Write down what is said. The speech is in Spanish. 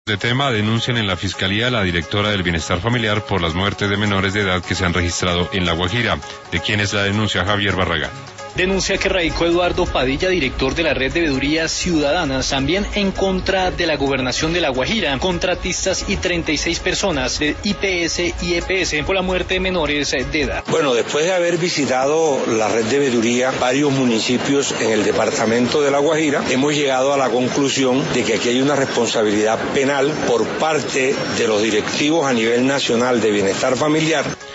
De tema denuncian en la Fiscalía a la directora del Bienestar Familiar por las muertes de menores de edad que se han registrado en La Guajira. ¿De quién es la denuncia? Javier Barragán. Denuncia que radicó Eduardo Padilla, director de la Red de Veedurías Ciudadanas, también en contra de la gobernación de La Guajira, contratistas y 36 personas de IPS y EPS por la muerte de menores de edad. Bueno, después de haber visitado la Red de Veeduría, varios municipios en el departamento de La Guajira, hemos llegado a la conclusión de que aquí hay una responsabilidad penal por parte de los directivos a nivel nacional de Bienestar Familiar.